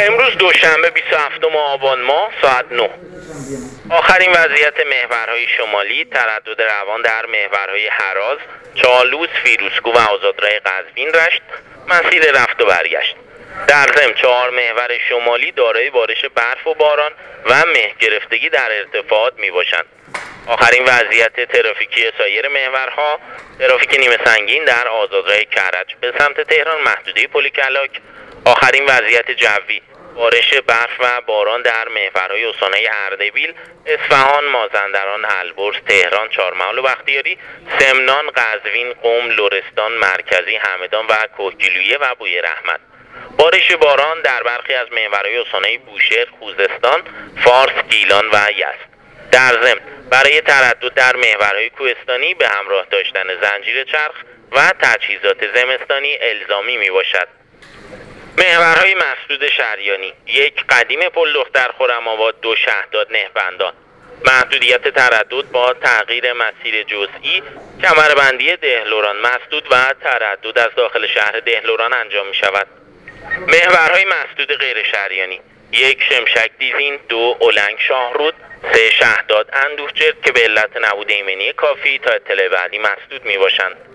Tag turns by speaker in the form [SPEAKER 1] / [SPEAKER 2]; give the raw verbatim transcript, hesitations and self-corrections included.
[SPEAKER 1] امروز دوشنبه بیست و هفتم آبان ماه ساعت نه. آخرین وضعیت محورهای شمالی: تردد روان در محورهای هراز، چالوس، فیروزکوه و آزادراه قزوین رشت، مسیر رفت و برگشت. در ضمن چهار محور شمالی دارای بارش برف و باران و مه گرفتگی در ارتفاعات می باشند. آخرین وضعیت ترافیکی سایر محورها: ترافیک نیمه سنگین در آزادراه کرج به سمت تهران محدوده پل کلاک. آخرین وضعیت جوی: بارش برف و باران در محورهای استانهای اردبیل، اصفهان، مازندران، البرز، تهران، چهارمحال و بختیاری، سمنان، قزوین، قم، لرستان مرکزی، همدان و کهگیلویه و بویراحمد. بارش باران در برخی از محورهای استانهای بوشهر، خوزستان، فارس، گیلان و یزد. در ضمن برای تردد در محورهای کوهستانی به همراه داشتن زنجیر چرخ و تجهیزات زمستانی الزامی می باشد. محورهای مسدود شریانی: یک، قدیم پل دختر خرم‌آباد، دو، شهداد نهبندان. محدودیت تردد با تغییر مسیر جزئی: کمربندی دهلوران مسدود و تردد از داخل شهر دهلوران انجام می شود. محورهای مسدود غیر شریانی: یک، شمشک دیزین، دو، اولنگ شاهرود، سه، شهداد اندوهجرد که به علت نبود ایمنی کافی تا اطلاع بعدی مسدود می باشند.